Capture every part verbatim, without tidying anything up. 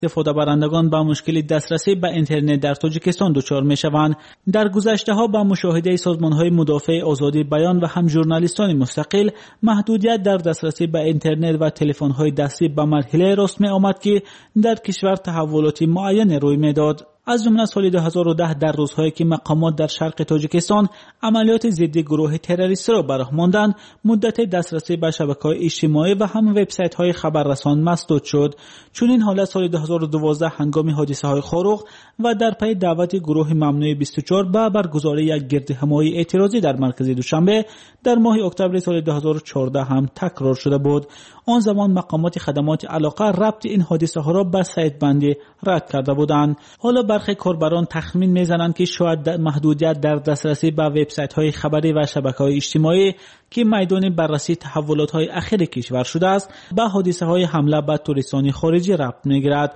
استفاده برندگان با مشکل دسترسی به اینترنت در تاجیکستان دچار میشوند. در گذشته ها با مشاهده سازمان های مدافع آزادی بیان و هم ژورنالیستان مستقل محدودیت در دسترسی به اینترنت و تلفن های دستی به مرحله راست می آمد که در کشور تحولاتی معین روی میداد. از جمله سال دو هزار و ده در روزهایی که مقامات در شرق تاجیکستان عملیات ضد گروه تروریستی را براه ماندند، مدت دسترسی به شبکه‌های اجتماعی و هم وبسایت‌های خبررسان مسدود شد. چون این حالت سال دو هزار و دوازده هنگام حادثه‌های خاروق و در پی دعوت گروه ممنوع بیست و چهار به برگزاری یک گردهمایی اعتراضی در مرکز دوشنبه در ماه اکتبر سال دو هزار و چهارده هم تکرار شده بود. آن زمان مقامات خدمات علاقه ربط این حادثه‌ها را به سایت‌بندی رد کرده بودند. حالا برخی کاربران تخمین میزنند که شاید محدودیت در دسترسی به وبسایت‌های خبری و شبکه‌های اجتماعی که میدان بررسی تحولات‌های اخیر کشور شده است، به حادثه‌های حمله به توریستان خارجی ربط می‌گیرد.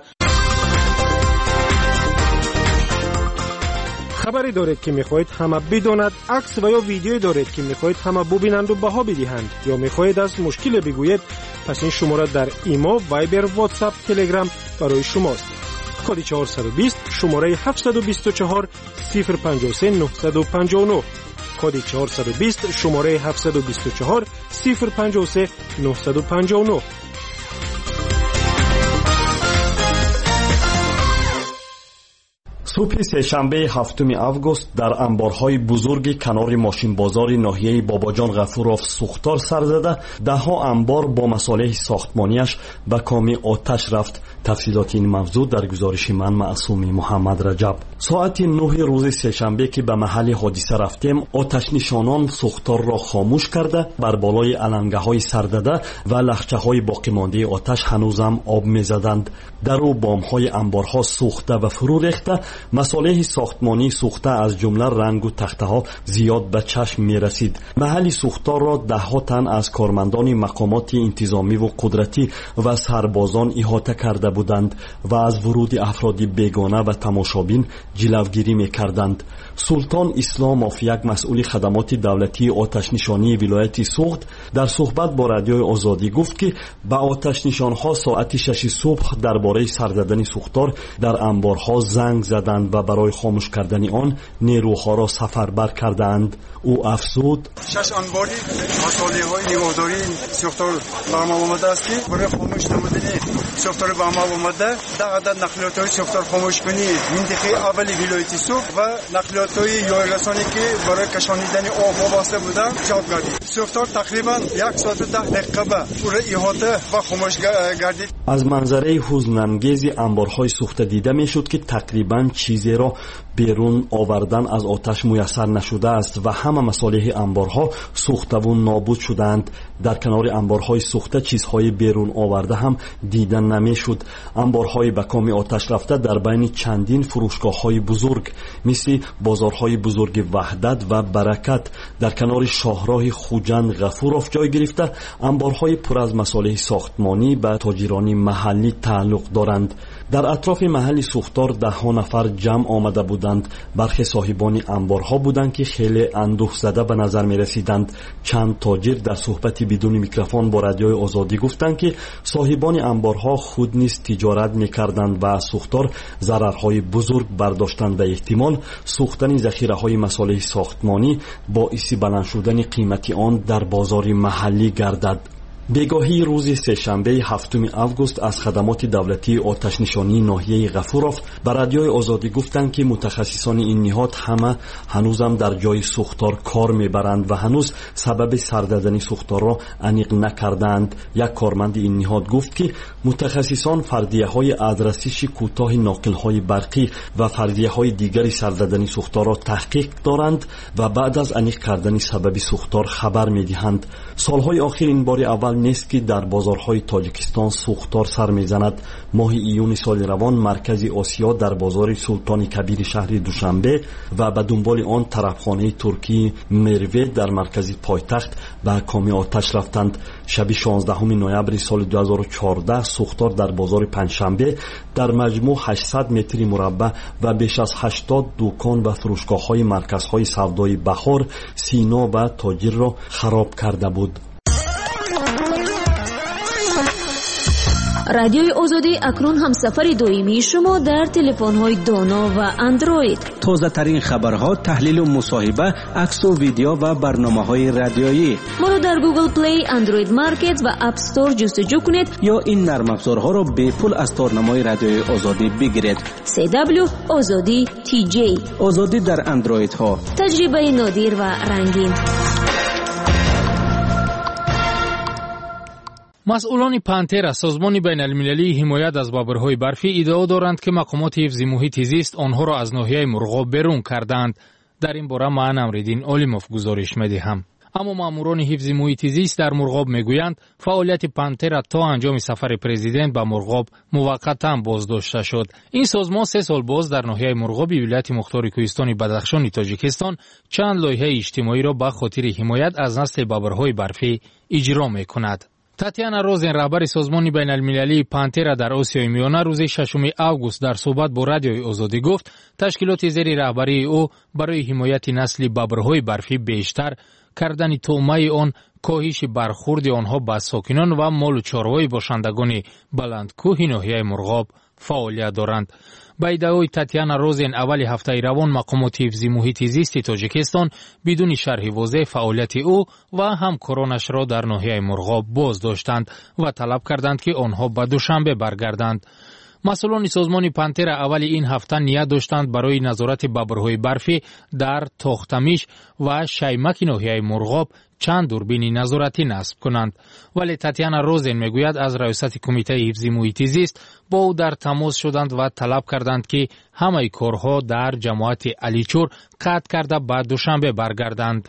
خبری دارید که میخواهید همه بداند، عکس و یا ویدیویی دارید که میخواهید همه ببینند و بها بدهند، یا میخواهید از مشکل بگویید، پس این شماره در ایما، وایبر، واتساپ، تلگرام برای شماست. کد چهارصد و بیست شماره هفتصد و بیست و چهار صفر پنجاه و سه نهصد و پنجاه و نه. کد چهارصد و بیست شماره هفتصد و بیست و چهار صفر پنجاه و سه نهصد و پنجاه و نه. صبح سه‌شنبه هفتم آگوست در انبارهای بزرگ کنار ماشین بازار ناحیه باباجان غفوروف سوختار سر زده، ده ها انبار با مصالح ساختمانیش به کام آتش رفت. تفصیلات این موضوع در گزارش من معصوم محمد رجب. ساعت نه روز سه‌شنبه که به محل حادثه رفتیم، آتش نشانان سوختار را خاموش کرده، بر بالای علنگه های سر داده و لخچه های باقی مانده آتش هنوزم آب می‌زدند. در و بام های انبارها سوخته و فرو ریخته، مصالح ساختمانی سوخته از جمله رنگ و تخته ها زیاد به چشم می رسید. محل سوختار را ده ها تن از کارمندان مقامات انتظامی و قدرتی و سربازان احاطه کرده بودند و از ورود افراد بیگانه و تماشابین جلوگیری می کردند. سلطان اسلاموف، یک مسئول خدمات دولتی آتش نشانی ولایت سوخت، در صحبت با رادیوی آزادی گفت که به آتش نشانها ساعت شش صبح درباره سر زدن سوختار در انبارها زنگ زدند و برای خاموش کردن آن نیروها را سفربر کردند. او افزود: شش انباری مصالح های نگهداری سوختار به عمل آمده است که برای خاموش نمودن سوختار به عمل آمده، ده عدد نقلیات های سوختار خاموش کنی منطقه اولی ولایت سوخت و نقلیات های یای رسانی که برای کشانیدن آب وابسته بودند جلب گردید. سوختار تقریبا یک ساعت و ده دقیقه به پوره احاطه و خاموش گردید. از منظره حزن‌انگیز انبارهای سوخته دیده میشد که تقریبا چیزی را بیرون آوردن از آتش میسر نشده است و همه مصالح انبارها سوخته و نابود شدند. در کنار انبارهای سوخته چیزهای بیرون آورده هم دیدن نمیشد. انبارهای به کام آتش رفته در بین چندین فروشگاه‌های بزرگ مثل بازارهای بزرگ وحدت و برکت در کنار شاهراه خوجند غفوروف جای گرفته، انبارهای پر از مصالح ساختمانی به تاجران محلی تعلق دارند. در اطراف محل سوختار ده ها نفر جمع آمده بودند. برخی صاحبان انبارها بودند که خیلی اندوه زده به نظر می رسیدند. چند تاجر در صحبتی بدون میکروفون با رادیوی آزادی گفتند که صاحبان انبارها خود نیز تجارت می کردند و از سوختار ضررهای بزرگ برداشتند و احتمال سوختن ذخیره های مصالح ساختمانی باعث بلند شدن قیمت آن در بازار محلی گردد. بگاهی روز سه‌شنبه هفتم آگوست از خدمات دولتی آتش نشانی ناحیه غفوروف به رادیوی آزادی گفتند که متخصصان این نهاد همه هنوزم در جای سوختار کار میبرند و هنوز سبب سر دادن سوختار را انیق نکردند. یک کارمند این نهاد گفت که متخصصان فرضیه های ادرسش کوتاه ناقل های برقی و فرضیه های دیگری سر دادن سوختار را تحقیق دارند و بعد از انیق کردن سبب سوختار خبر میدهند. سالهای آخر این بار اول نیست که در بازارهای تاجیکستان سوختار سر میزند. ماه ایون سال روان مرکز آسیا در بازار سلطان کبیر شهر دوشنبه و به دنبال آن طرفخانه ترکی مروه در مرکز پایتخت به کام آتش رفتند. شب شانزدهم نوامبر سال دو هزار و چهارده سوختار در بازار پنجشنبه در مجموع هشتصد متر مربع و بیش از هشتاد دکان و فروشگاه‌های مرکزهای سودای بهار، سینا و تاجر را خراب کرده بود. رادیوی آزادی اکنون همسفر دائمی شما در تلفن‌های دانا و اندروید. تازه ترین خبرها، تحلیل و مصاحبه، عکس و ویدیو و برنامه‌های رادیویی. ما رو در گوگل پلی، اندروید مارکت و اپ استور جستجو کنید یا این نرم افزارها را به پول از تارنمای رادیوی آزادی بگیرید. سی دبلیو آزادی تی جی. آزادی در اندروید ها. تجربه نادر و رنگین. مسئولان پانترا، سازمان بین المللی حمایت از ببرهای برفی، ادعا دارند که مقامات حفظ محیط زیست آنها را از ناحیه مرغاب بیرون کردند. در این باره من امرالدین عالموف گزارش می‌دهم. اما ماموران حفظ محیط زیست در مرغاب میگویند فعالیت پانترا تا انجام سفر پرزیدنت به مرغاب موقتا بازداشته شد. این سازمان سه سال باز در ناحیه مرغاب ولایت مختار کوهستان بدخشان تاجیکستان چند لایحه اجتماعی را به خاطر حمایت از نسل ببرهای برفی اجرا می‌کند. تاتیانا روزن، رهبر سازمان بین المللی پانترا در آسیای میانه، روز ششم آگوست در صحبت با رادیوی آزادی گفت تشکیلات زیر رهبری او برای حمایت نسل ببرهای برفی بیشتر کردن تومه آن، کاهش برخورد آنها به ساکنان و مال و چاروای باشندگان بلندکوه ناحیه مرغاب فعالیت دارند. با ادعای تاتیانا روزن، اول هفته روان مقامات حفظ محیط زیست تاجیکستان بدون شرح واضح فعالیت او و همکارانش را در ناحیه مرغاب باز داشتند و طلب کردند که آنها به دوشنبه برگردند. مسئولان سازمان پانترا اول این هفته نیت داشتند برای نظارت ببرهای برفی در تاختمیش و شیمک ناحیه مرغاب چند دوربین نظارتی نصب کنند، ولی تاتیانا روزن میگوید از رئیست کمیته حفظ محیط زیست با او در تماس شدند و طلب کردند که همه کارها در جماعت علیچور قطع کرده به دوشنبه برگردند.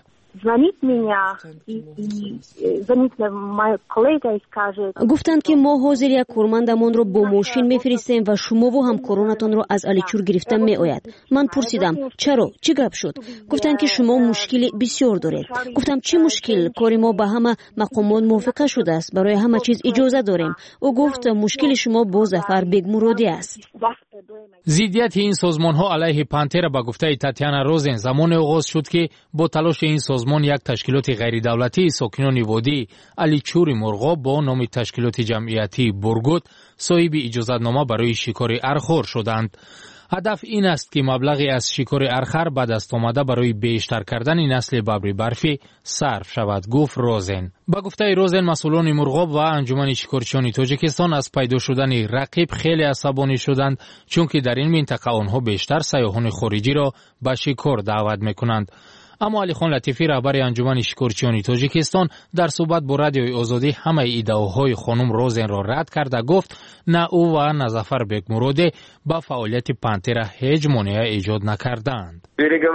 گفتند که ما حاضر یک کارمندمان رو با ماشین میفرستیم و شما و همکارانتان رو از علیچور گرفتن می آید. من پرسیدم چرا؟ چی گپ شد؟ گفتند که شما مشکل بسیار دارید. گفتم چی مشکل؟ کار ما به همه مقامات موافقه شده است، برای همه چیز اجازه داریم. او گفت مشکل شما با ظفر بیگ مرادی است. ضدیت این سازمان ها علیه پانترا به گفته تاتیانا روزن زمان آغاز شد که با تلاش این سازمان یک تشکیلات غیر دولتی ساکنان وادی علیچور مرغاب با نام تشکیلات جمعیتی برگوت صاحب اجازه‌نامه برای شکار ارخور شدند. هدف این است که مبلغی از شکار ارخر بعد از آمده برای بیشتر کردن نسل ببر برفی صرف شود، گفت روزن. با گفته روزن مسئولان مرغاب و انجمن شکارچیان تاجیکستان از پیدا شدن رقیب خیلی عصبانی شدند، چون که در این منطقه آنها بیشتر سیاحان خارجی را به شکار دعوت میکنند. اما علی خان لطیفی، رهبر انجمن شکارچیان تاجیکستان، در صحبت با رادیوی آزادی همه ایده‌های خانم روزن را رد کرده گفت نه او و نه ظفر بیگ مرادی با فعالیت پانترا هیچ مانع ایجاد نکردند.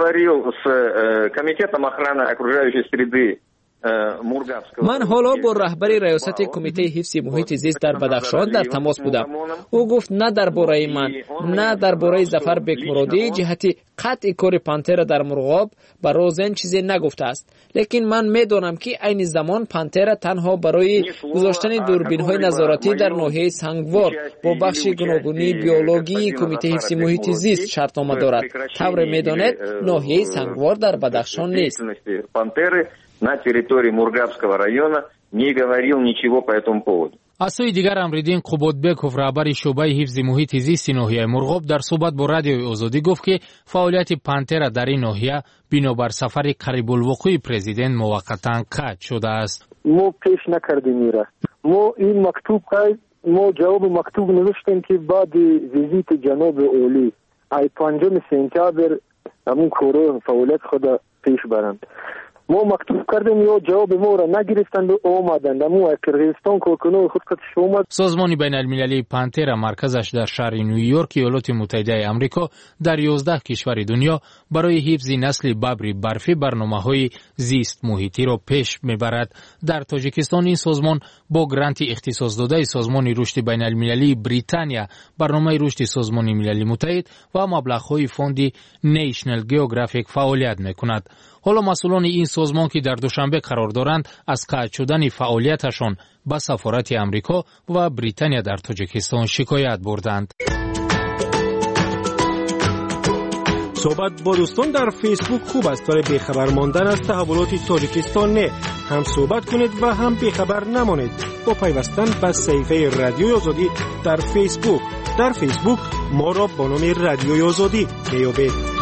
من حالا با رهبر ریاست کمیته حفظ محیط زیست در بدخشان در تماس بودم. او گفت نه درباره من نه درباره ظفر بیگ مرادی جهتی قطع کار پانترا در مرغاب با روزن چیزی نگفته است، لیکن من میدانم که این زمان پانترا تنها برای گذاشتن دوربین‌های نظارتی در ناحیه سنگوار با بخش گوناگونی بیولوژی کمیته حفظ محیط زیست شرطنامه دارد. طور میدانید ناحیه سنگوار در بدخشان نیست. на территории Мургабского района не говорил ничего по этому поводу. از سوی دیگر امرالدین قبادبکوف، رهبر شعبه حفظ محیط زیست ناحیه مرغاب، در صحبت با رادیوی آزادی گفت که فعالیت پانترا در این ناحیه بنابر سفر قریب الوقوع پرزیدنت موقتا قطع شده است. ما پیش نکردیم میره. ما این مکتوب قید ما جواب مکتوب نوشتیم که بعد ویزیت جناب اولی ای پنجم سپتامبر همون کورو فعالیت خود پیش برند. ما مکتوب کردیم یا جواب ما را نگرفتند و آمدند. ما کرغیزستان کارکنان خود کتش اومد. سازمان بین المللی پانترا مرکزش در شهر نیویورک ایالات متحده آمریکا در یازده کشور دنیا برای حفظ نسل ببر برفی برنامه‌های زیست محیطی را پیش میبرد. در تاجیکستان این سازمان با گرانت اختصاص داده سازمان رشد بین المللی بریتانیا، برنامه رشد سازمان ملل متحد و مبلغ‌های فوند نیشنل جیوگرافیک فعالیت میکند. حالا مسئولان این سازمان که در دوشنبه قرار دارند از قطع شدن فعالیتشان به سفارت امریکا و بریتانیا در تاجیکستان شکایت بردند. صحبت با دوستان در فیسبوک خوب است، برای بیخبر ماندن از تحولات تاجیکستان نه. هم صحبت کنید و هم بیخبر نمانید با پیوستن به صفحه رادیوی آزادی در فیسبوک. در فیسبوک ما را با نام رادیوی آزادی بیابید.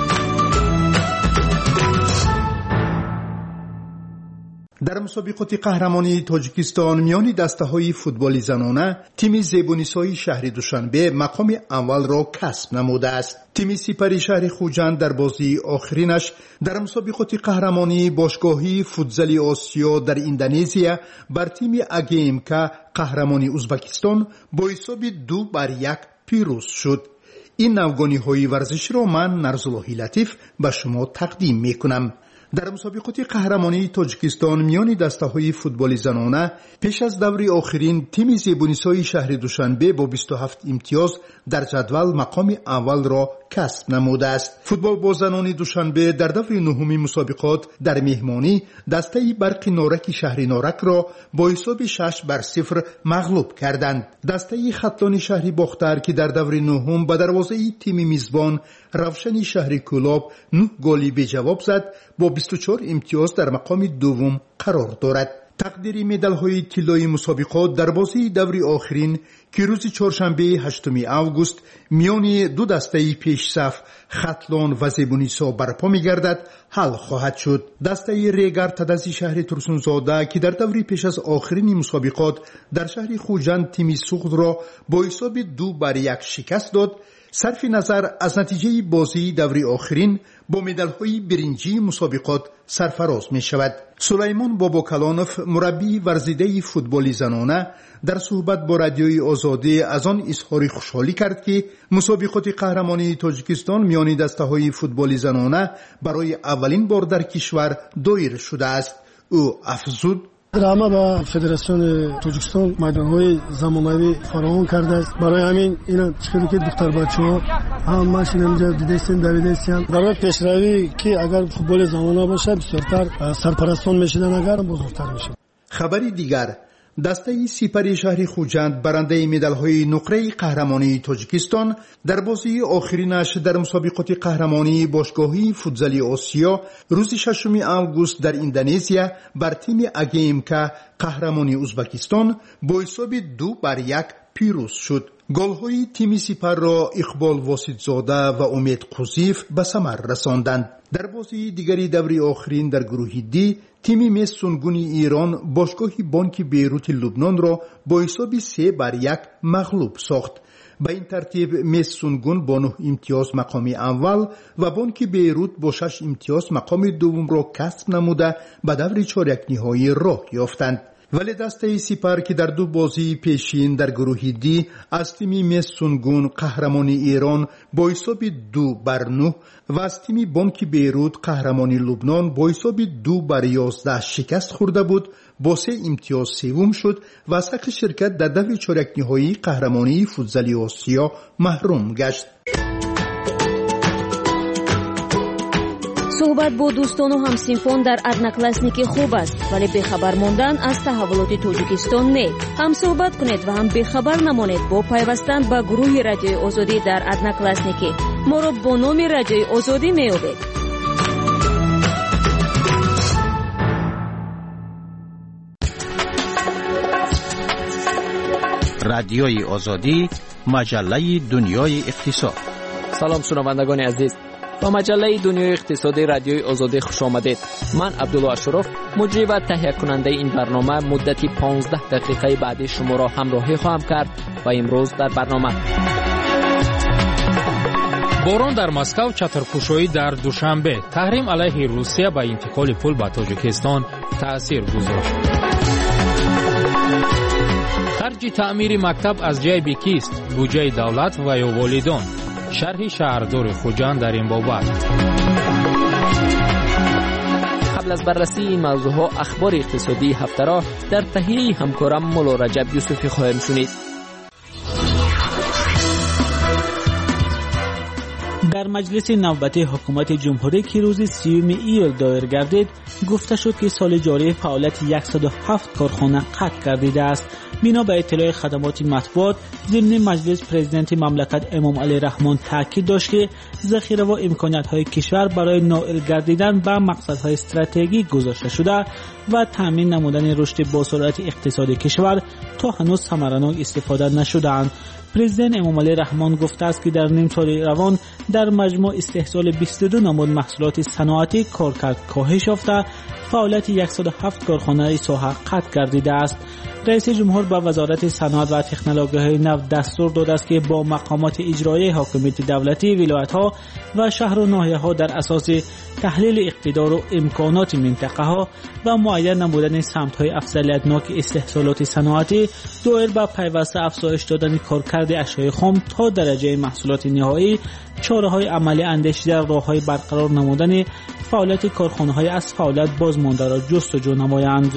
در مسابقات قهرمانی تاجیکستان میان دسته‌های فوتبال زنانه، تیم زیبونیسای شهر دوشنبه مقام اول را کسب نموده است. تیم سپری شهر خوجند در بازی آخرینش در مسابقات قهرمانی باشگاهی فوتزال آسیا در اندونزیا بر تیم اگیمکا قهرمانی ازبکستان با حساب دو بر یک پیروز شد. این نوگانی‌های ورزش را من نرزاللهی لطیف به شما تقدیم می‌کنم. در مسابقات قهرمانی تاجیکستان میان دسته‌های فوتبال زنانه پیش از دور آخرین تیم زیبونیسای شهر دوشنبه با بیست و هفت امتیاز در جدول مقام اول را کسب نموده است. فوتبال با زنان دوشنبه در دور نهمی مسابقات در مهمانی دسته برق نارک شهر نارک را با حساب شش بر صفر مغلوب کردند. دسته خطلان شهر باختر که در دور نهم به دروازه تیم میزبان روشن شهر کولاب نه گلی به جواب زد با بیست و چهار امتیاز در مقام دوم قرار دارد. تقدیر مدال‌های طلایی مسابقات در بازی دور آخرین که روز چهارشنبه هشتم آگوست میان دو دسته پیش صف خطلان و زیبونیسا برپا می‌گردد حل خواهد شد. دسته ریگر تدزی شهر ترسونزاده که در دوری پیش از آخرین مسابقات در شهر خوجند تیم سوخت را با حساب دو بر یک شکست داد. صرف نظر از نتیجه بازی دوری آخرین با مدال‌های برنجی مسابقات سرفراز می شود. سلیمان باباکلانوف مربی ورزیده فوتبال زنانه در صحبت با رادیوی آزادی از آن اظهار خوشحالی کرد که مسابقات قهرمانی تاجیکستان میان دسته‌های فوتبال زنانه برای اولین بار در کشور دایر شده است. او افزود: драма ба федератсиони тоҷикистон майдонҳои замонавӣ фароҳам кардааст. барои ҳамин ина чиқади ки духтарбачаҳо ҳамашин инҷа дидестем давидестиям барои пешравӣ ки агар футболи замона бошад бисёртар сарпарастон мешиданд, агар бузургтар мешад. خبری دیگر، دسته سپری شهر خوجند برنده مدال‌های نقره قهرمانی تاجیکستان در بازی آخرینش در مسابقات قهرمانی باشگاهی فوتزال آسیا روز ششم آگوست در اندونزیا بر تیم اگیمکا قهرمانی ازبکستان با حساب دو بر یک پیروز شد. گل‌های تیم سپر را اقبال واسطزاده و امید قوزیف به ثمر رساندند. در بازی دیگری دوری آخرین در گروه دی تیم مس سونگونی ایران باشگاه بانک بیروت لبنان را با حساب سه بر یک مغلوب ساخت. به این ترتیب مس سونگون با نه امتیاز مقام اول و بانک بیروت با شش امتیاز مقام دوم را کسب نموده به دور چهارک نهایی راه یافتند. ولی دسته سپر که در دو بازی پیشین در گروه دی از تیم مس سونگون قهرمانی ایران با حساب دو بر نه و از تیم بانک بیروت قهرمانی لبنان با حساب دو بر یازده شکست خورده بود، با سه امتیاز سوم شد و از حق شرکت در دور چهارک نهایی قهرمانی فوتزال آسیا محروم گشت. صحبت با دوستان و همسینفون در ادناکلاسنیک خوب است، ولی بخبر ماندن از تحولات تاجیکستان نه. هم صحبت کنید و هم بخبر نمانید با پیوستن به گروه رادیوی آزادی در ادناکلاسنیک. ما را با نام رادیوی آزادی میابید. رادیوی آزادی، مجله دنیای اقتصاد. سلام شنوندگان عزیز، با مجله دنیای اقتصادی رادیوی آزادی خوش آمدید. من عبدالله اشرف، مجری و تهیه کننده این برنامه، مدتی پانزده دقیقه بعدی شما را همراهی خواهم کرد و امروز در برنامه: باران در مسکو، چترپوشی در دوشنبه، تحریم علیه روسیه به انتقال پول به تاجیکستان تأثیر گذاشت. خرج تعمیر مکتب از جیب کیست؟ بودجه دولت و یا والدان؟ شرح شهردار خوجند در این بابت. قبل از بررسی این موضوعها اخبار اقتصادی هفته را در تهیه همکارم مولا رجب یوسفی خواهیم شنید. در مجلس نوبتی حکومت جمهوری که روز سیوم ایول دایر گردید گفته شد که سال جاری فعالیت صد و هفت کارخانه قطع گردیده است. بنا به اطلاع خدمات مطبوعات ضمن مجلس، پرزیدنت مملکت امام علی رحمان تاکید داشت که ذخیره و امکانات‌های کشور برای نائل گردیدن به مقصدهای استراتژیک گذاشته شده و تامین نمودن رشد با سرعت اقتصادی کشور تا هنوز ثمره‌ناک استفاده نشده‌اند. پرزیدنت امام علی رحمان گفته است که در نیم سال روان در مجموع استحصال بیست و دو نمود محصولات صنعتی کارکرد کاهش یافته، فعالیت صد و هفت کارخانه ساحه قطع گردیده است. رئیس جمهور به وزارت صنعت و تکنولوژی‌های نو دستور داده است که با مقامات اجرایی حاکمیت دولتی، ولایت‌ها و شهر و ناحیه‌ها در اساس تحلیل اقتدار و امکانات منطقه‌ها و معین نمودن سمت‌های افضلیت‌ناک استحصالات صنعتی دایر به پیوسته افزایش دادن کارکرد اشیاء خام تا درجه محصولات نهایی، چاره‌های عملی اندیشیده راه‌های برقرار نمودن فعالیت کارخانه‌های از فعالیت بازمانده را جستجو نمایند.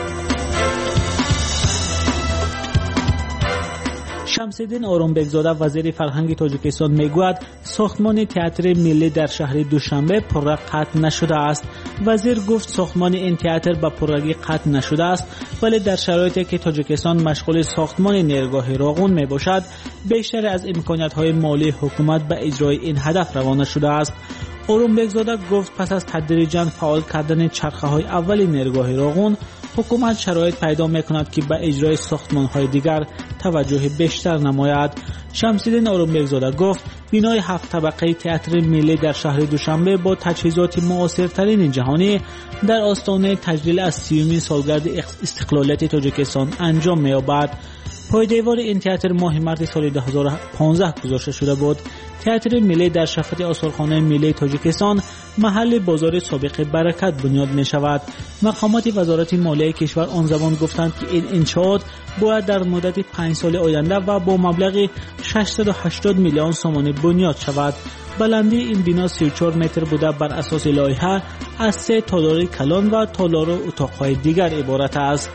شمس‌الدین آرامبگزاده وزیر فرهنگ تاجیکستان میگوید ساختمان تئاتر ملی در شهر دوشنبه پررنگ قطع نشده است. وزیر گفت ساختمان این تئاتر به پررنگی قطع نشده است، ولی در شرایطی که تاجیکستان مشغول ساختمان نیرگاه راغون می باشد، بیشتر از امکانات‌های مالی حکومت به اجرای این هدف روانه شده است. آرامبگزاده گفت پس از تدریجاً فعال کردن چرخه‌های اول نیرگاه راغون، حکومت شرایط پیدا می‌کند که به اجرای ساختمان‌های دیگر توجه بیشتر نماید. شمس‌الدین آرامبگزاده گفت بنای هفت طبقه تئاتر ملی در شهر دوشنبه با تجهیزات معاصرترین جهانی در آستانه تجلیل از سیومین سالگرد استقلالیت تاجیکستان انجام می‌یابد. پایدیوار این تئاتر ماه مارس سال دو هزار و پانزده گذاشته شده بود. تئاتر ملی در شفت آثارخانه ملی تاجیکستان محل بازار سابق برکت بنیاد می شود. مقامات وزارت مالیه کشور آن زمان گفتند که این انشاءات باید در مدت پنج سال آینده و با مبلغ ششصد و هشتاد میلیون سوم بنیاد شود. بلندی این بنا سی و چهار متر بوده. بر اساس لایحه از سه تالار کلان و تالار و اتاقهای دیگر عبارت است.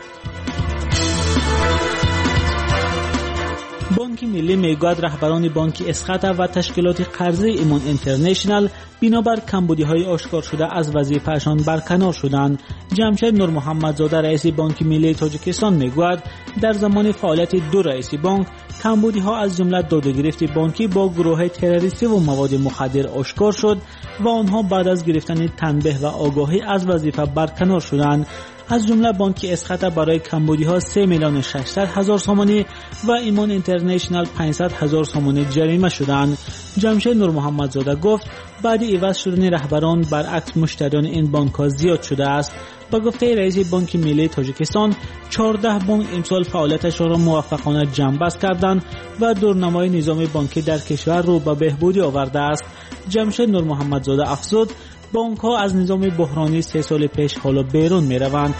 بانک ملی میگوید رهبران بانک اسخط و تشکیلات قرضه ایمان اینترنشنال بنابر کمبودی‌های آشکار شده از وظیفه‌شان برکنار شدند. جمشید نور محمدزاده رئیس بانک ملی تاجیکستان میگوید در زمان فعالیت دو رئیس بانک کمبودی‌ها از جمله داده‌گیری بانکی با گروه تروریستی و مواد مخدر آشکار شد و آنها بعد از گرفتن تنبیه و آگاهی از وظیفه برکنار شدند. از جمله بانک اسخط برای کمبودی‌ها سه میلیون و ششصد هزار سومانی و ایمان اینترنشنال پانصد هزار سومانی جریمه شدند. جمشید نور محمدزاده گفت بعد عوض شدن رهبران برعکس مشتریان این بانک‌ها زیاد شده است. با گفته رئیس بانک ملی تاجیکستان چهارده بانک امسال فعالیتشان را موفقانه جنببست کردند و دورنمای نظام بانکی در کشور رو به بهبودی آورده است. جمشید نور محمدزاده افزود بانک ها از نظام بحرانی سه سال پیش حالا بیرون می روند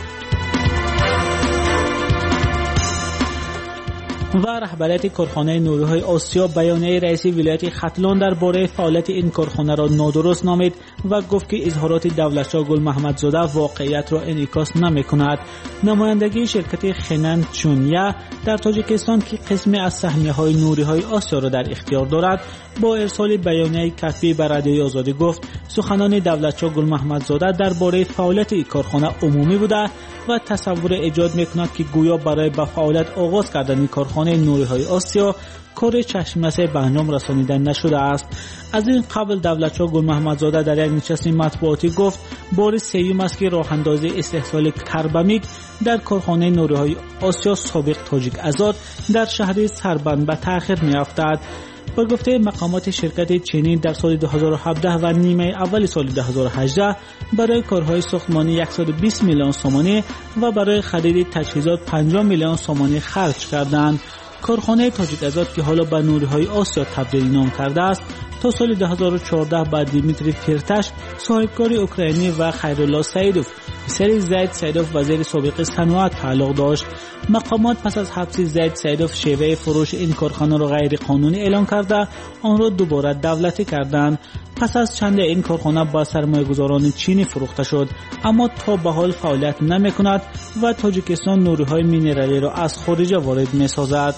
و رهبریت کارخانه نوری‌های آسیا بیانیه رئیس ولایت ختلان درباره فعالیت این کارخانه را نادرست نامید و گفت که اظهارات دولتشاه گل محمدزاده واقعیت را انعکاس نمی‌کند. نمایندگی شرکت خنن چونیا در تاجیکستان که قسمی از سهمیه‌های نوری‌های آسیا را در اختیار دارد با ارسال بیانیه کتبی به رادیوی آزادی گفت سخنان دولتشاه گل محمدزاده درباره فعالیت این کارخانه عمومی بوده و تصور ایجاد می‌کند که گویا برای به فعالیت آغاز کردن کارخانه نوری‌های آسیا کار چشم‌نصب به انجام رسانیده نشده است. از این قبل دولتشاه گل محمدزاده در یک نشست مطبوعاتی گفت بار سوم است که راه اندازی استحصال کربامیک در کارخانه نوری‌های آسیا سابق تاجیک آزاد در شهر سربند به تأخیر می‌افتد. با گفته مقامات شرکت چینی در سال دو هزار و هفده و نیمه اول سال دو هزار و هجده برای کارهای ساختمانی صد و بیست میلیون سومانی و برای خرید تجهیزات پنجاه میلیون سومانی خرج کردند. کارخانه تاجیک آزاد که حالا به نوری‌های آسیا تبدیل نام کرده است تا سال دو هزار و چهارده با دیمیتری فیرتاش صاحبکار اوکراینی و خیرالله سیدوف پسر زید سیدوف وزیر سابق صنعت تعلق داشت. مقامات پس از حبس زید سیدوف شیوه فروش این کارخانه را غیر قانونی اعلام کرده آن را دوباره دولتی کردند. پس از چند این کارخانه با سرمایه‌گذاران چینی فروخته شد اما تا به حال فعالیت نمی‌کند و تاجیکستان نوری‌های مینرالی را از خارج وارد می‌سازد.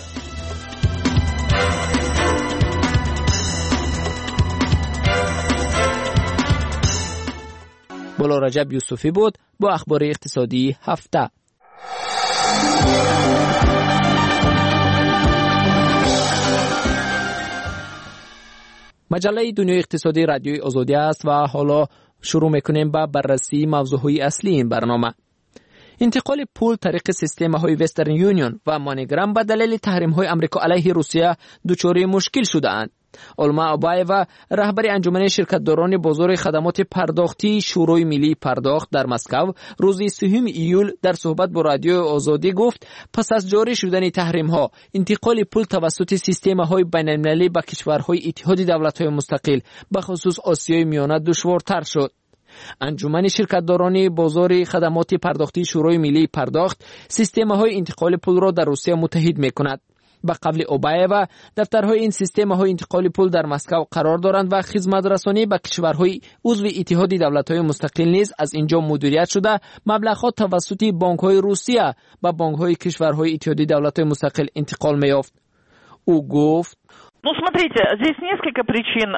ملا رجب یوسفی بود با اخبار اقتصادی هفته. مجله دنیای اقتصادی رادیوی آزادی است و حالا شروع میکنیم با بررسی موضوعهای اصلی این برنامه. انتقال پول طریق سیستم‌های وسترن یونیون و مانیگرام به دلیل تحریم‌های آمریکا علیه روسیه دچار مشکل شده‌اند. علما ابایوا رهبر انجمن شرکت‌داران بازار خدمات پرداختی شورای ملی پرداخت در مسکو روز سوم ایول در صحبت با رادیو آزادی گفت پس از جاری شدن تحریم‌ها انتقال پول توسط سیستم‌های بین‌المللی به کشورهای اتحاد دولت‌های مستقل به خصوص آسیای میانه دشوارتر شد. انجمن شرکت‌داران بازار خدمات پرداختی شورای ملی پرداخت سیستم‌های انتقال پول را در روسیه متحد می‌کند. به قول اوبایوا دفترهای این سیستم‌های انتقال پول در مسکو قرار دارند و خدمات رسانی به کشورهای عضو اتحاد دولت‌های مستقل نیز از اینجا مدیریت شده مبلغ‌ها توسط بانک‌های روسیه به بانک‌های کشورهای اتحاد دولت‌های مستقل انتقال می‌یافت. او گفت Ну, смотрите, здесь несколько причин,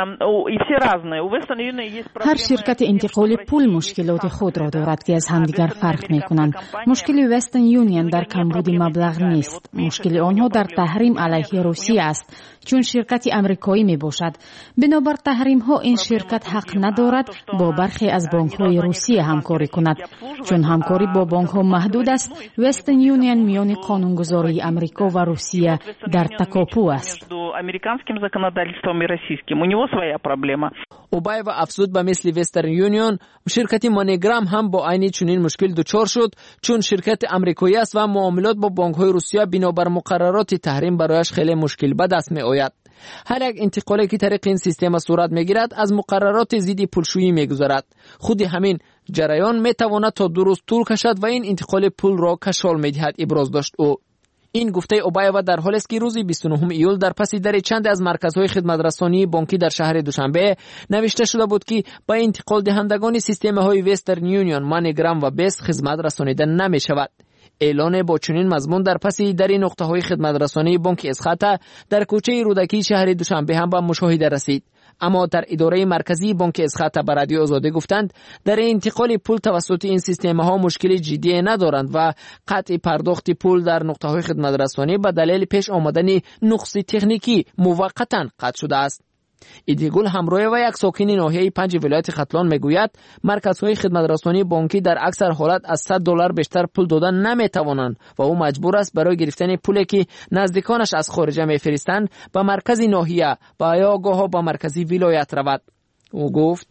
и все разные. У Western Union есть проблемы. هر شرکت انتقال پول مشکلات خود را دارد که از همدیگر فرق می‌کنند. مشکل وسترن یونیون در کمبود مبلغ نیست. مشکل آنها در تحریم علیه روسیه است، چون شرکت امریکایی میباشد. بنابر تحریم ها این شرکت حق ندارد با برخی از بانک های روسیه همکاری کند. چون همکاری با بانک ها محدود است، وسترن یونیون میان قانونگذاری امریکا و روسیه در تکاپو است. Американским законодательством и российским. У него своя проблема. اوبای و افزود به مثل وسترن یونیون شرکت مانیگرام هم با عین چنین مشکل دچار شد، چون شرکت امریکایی است و معاملات با بانک های روسیه بنابر مقررات تحریم برایش خیلی مشکل به دست می آید. هر یک انتقالی که طریق این سیستم صورت میگیرد از مقررات ضد پولشویی میگذرد. خود همین جریان میتواند تا دو روز طول کشد و این انتقال پول را کشال میدهد، ابراز داشت او. این گفته اوبایوا در حالی است که روز بیست و نهم ایول در پس در چند از مرکزهای خدمت رسانی بانکی در شهر دوشنبه نوشته شده بود که با انتقال دهندگان سیستم‌های وسترن یونیون، مانیگرام و بیس خدمت رسانیده نمی شود. اعلان با چنین مضمون در پس در نقطه‌های خدمت رسانی بانک اسخاتا در کوچه رودکی شهر دوشنبه هم به مشاهده رسید. اما در اداره مرکزی بانک اسخاتا به رادیو آزادی گفتند در انتقال پول توسط این سیستم‌ها مشکل جدی ندارند و قطع پرداخت پول در نقطه‌های خدمت رسانی به دلیل پیش آمدن نقص تکنیکی موقتا قطع شده است. ایدیگل همراه و یک ساکن ناحیه پنج ولایت ختلان میگوید مرکزهای خدمت رسانی بانکی در اکثر حالت از صد دلار بیشتر پول دادن نمیتوانند و او مجبور است برای گرفتن پولی که نزدیکانش از خارج میفرستند به مرکز ناحیه و یا گاه به مرکزی ولایت رود. او گفت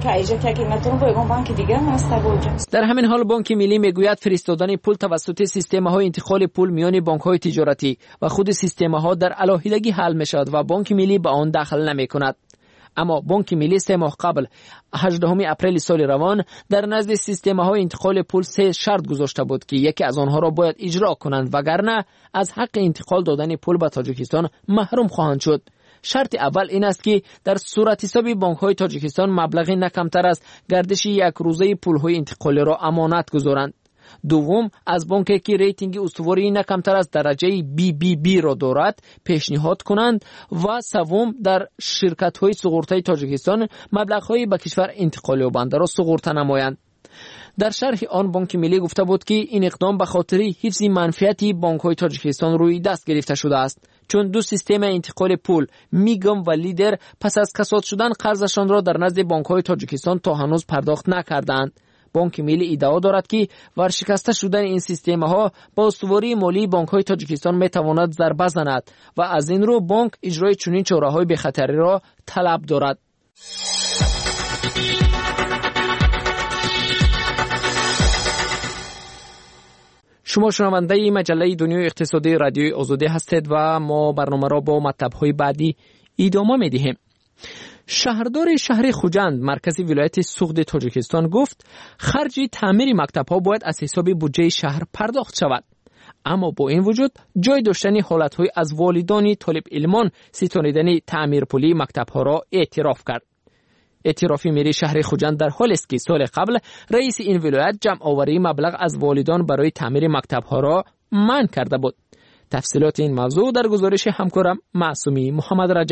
در همین حال بانک ملی میگوید فرستادن پول توسط سیستم‌های انتقال پول میان بانک‌های تجارتی و خود سیستم‌ها در علاهیدگی حل می‌شود و بانک ملی به آن دخل نمی‌کند. اما بانک ملی سه ماه قبل هجدهم اپریل سال روان در نزد سیستم‌های انتقال پول سه شرط گذاشته بود که یکی از آنها را باید اجرا کنند وگرنه از حق انتقال دادن پول به تاجیکستان محروم خواهند شد. شرط اول این است که در صورت حساب بانک‌های تاجیکستان مبلغی نه کمتر از گردش یک روزه پول‌های انتقالی را امانت گذارند. دوم، از بانکی که ریتینگ استواری نه کمتر از درجه بی بی بی را دارد پیشنهاد کنند و سوم، در شرکت‌های سقورته تاجیکستان مبلغ‌های به کشور انتقالی یابنده را سقورته نمایند. در شرح آن بانک ملی گفته بود که این اقدام به خاطر حفظ منفعت بانک‌های تاجیکستان روی دست گرفته شده است، چون دو سیستم انتقال پول میگم و لیدر پس از کساد شدن قرضشان را در نزد بانک‌های تاجیکستان تا هنوز پرداخت نکردند. بانک ملی ادعا دارد که ورشکسته شدن این سیستم‌ها با استواری مالی بانک‌های تاجیکستان میتواند ضربه زند و از این رو بانک اجرای چنین چاره‌های بی‌خطری را طلب دارد. شما شنونده مجله دنیای اقتصادی رادیوی آزادی هستید و ما برنامه را با مطلب‌های بعدی ادامه می‌دهیم. شهردار شهر خوجند مرکزی ولایت سوغد تاجیکستان گفت خرج تعمیر مکتب‌ها باید از حساب بودجه شهر پرداخت شود. اما با این وجود جای داشتن حالت‌های از والدان طالب علمان ستانیدن تعمیر پولی مکتب‌ها را اعتراف کرد. اعترافی میری شهر خوجند در حالی است که سال قبل رئیس این ولایت جمع آوری مبلغ از والدان برای تعمیر مکتب‌ها را منع کرده بود. تفصیلات این موضوع در گزارش همکارم معصومی محمد رجب.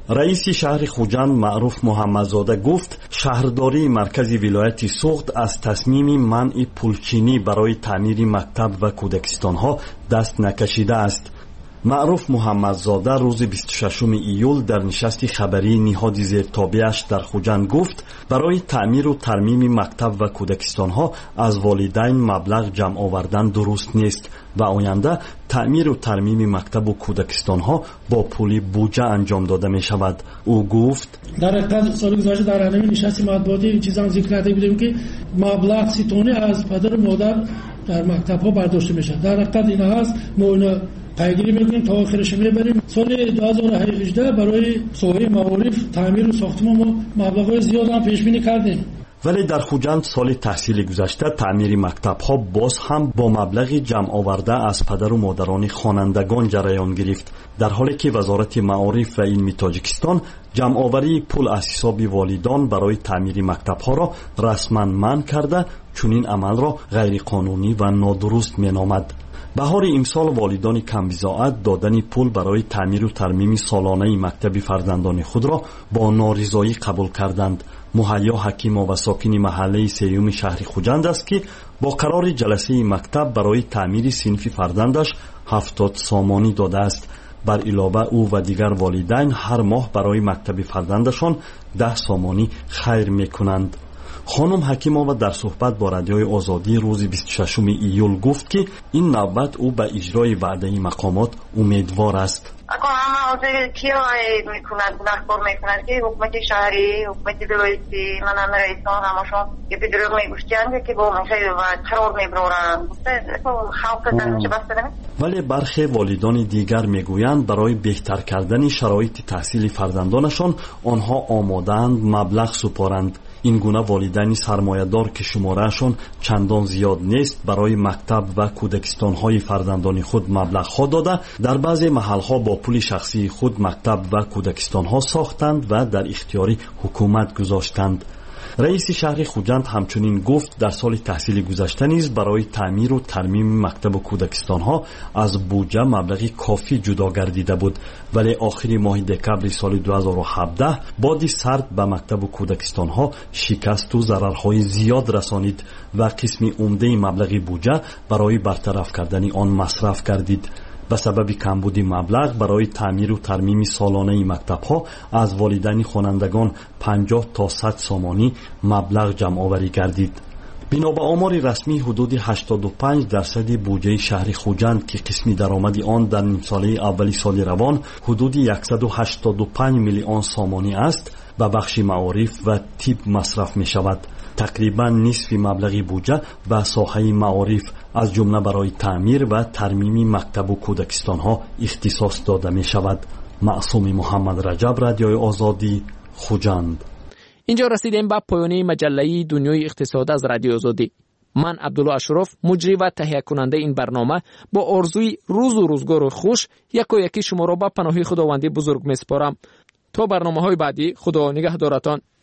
رئیس شهر خوجند معروف محمدزاده گفت شهرداری مرکز ولایت سوخت از تصمیم منع پولچینی برای تعمیر مکتب و کودکستانها دست نکشیده است. معروف محمدزاده روز بیست و ششم ایول در نشست خبری نهاد زیرتابعش در خوجند گفت برای تعمیر و ترمیم مکتب و کودکستانها از والدین مبلغ جمع آوردن درست نیست و آینده تعمیر و ترمیم مکتب و کودکستانها با پول بودجه انجام داده می شود. او گفت در حقیقت سال گذشته در همین نشست مطبوعاتی این چیزا ذکر کرده بودیم که مبلغ سی تونی از پدر و مادر در مکتب ها برداشته میشه. در حقیقت این هست ما اینا پیگیری میکنیم تا آخرش میبریم. سال دو هزار و هجده برای ساحه معارف تعمیر و ساختمان ما مبلغ زیاد هم پیش بینی کردیم. ولی در خوجند سال تحصیلی گذشته تعمیر مکتب ها باز هم با مبلغ جمع آورده از پدر و مادران خوانندگان جریان گرفت، در حالی که وزارت معارف و علم تاجیکستان جمع آوری پول از حساب والدان برای تعمیر مکتب ها را رسما منع کرده، چون این عمل را غیر قانونی و نادرست مینامد. بهار امسال والدان کمبزاعت دادن پول برای تعمیر و ترمیم سالانه مکتب فرزندان خود را با نارضایی قبول کردند. مهیا حکیم و ساکن محله سیوم شهر خوجند است که با قرار جلسه مکتب برای تعمیر صنف فرزندش هفتاد سامانی داده است. بر علاوه او و دیگر والدین هر ماه برای مکتب فرزندشان ده سامانی خیر میکنند. خانم حکیمова در صحبت با رادیوی آزادی روز بیست و ششم ایول گفت که این نوبت او به اجرای وعده مقامات امیدوار است. اگر همه حاضر کیا میکند دستور میکند که حکومت شهری، حکومت ولایتی، من هم رئیسان همشون که به دروغ میگوشتند که با میشه و قرار میبرند. خلق زنش بس بدن. ولی برخی والدان دیگر میگویند برای بهتر کردن شرایط تحصیل فرزندانشان آنها آماده‌اند مبلغ سپارند. این گونه والدین سرمایه‌دار که شمارهشان چندان زیاد نیست برای مکتب و کودکستان‌های فرزندان خود مبلغ‌ها داده، در بعضی محل‌ها با پول شخصی خود مکتب و کودکستان‌ها ساختند و در اختیار حکومت گذاشتند. رئیس شهر خوجند همچنین گفت در سال تحصیلی گذشته نیز برای تعمیر و ترمیم مکتب و کودکستان‌ها از بودجه مبلغی کافی جدا گردیده بود، ولی آخر ماه دکمبر سال دو هزار و هفده بادی سرد به مکتب و کودکستان‌ها شکست و ضررهای زیاد رسانید و قسم عمده مبلغ بودجه برای برطرف کردن آن مصرف گردید. به سبب کمبود مبلغ برای تعمیر و ترمیم سالانه مکتب‌ها از والدین خوانندگان پنجاه تا صد سامانی مبلغ جمع آوری گردید. بنا به آمار رسمی حدود هشتاد و پنج درصد بودجه شهر خوجند که قسمی درآمد آن در نیم ساله اولی سال روان حدود صد و هشتاد و پنج میلیون سامانی است به بخش معارف و طب مصرف می شود. تقریبا نصف مبلغ بودجه به ساحه معارف از جمله برای تعمیر و ترمیم مکتب و کودکستان ها اختصاص داده می شود. معصوم محمد رجب، رادیوی آزادی، خوجند. اینجا رسیدیم به پایان مجله دنیای اقتصاد از رادیو آزادی. من عبدالله اشرف، مجری و تهیه کننده این برنامه، با آرزوی روز و روزگار خوش یکا یکی شما را به پناه خداوندی بزرگ می سپارم. تا برنامه های بعدی، خدا نگهدارتان.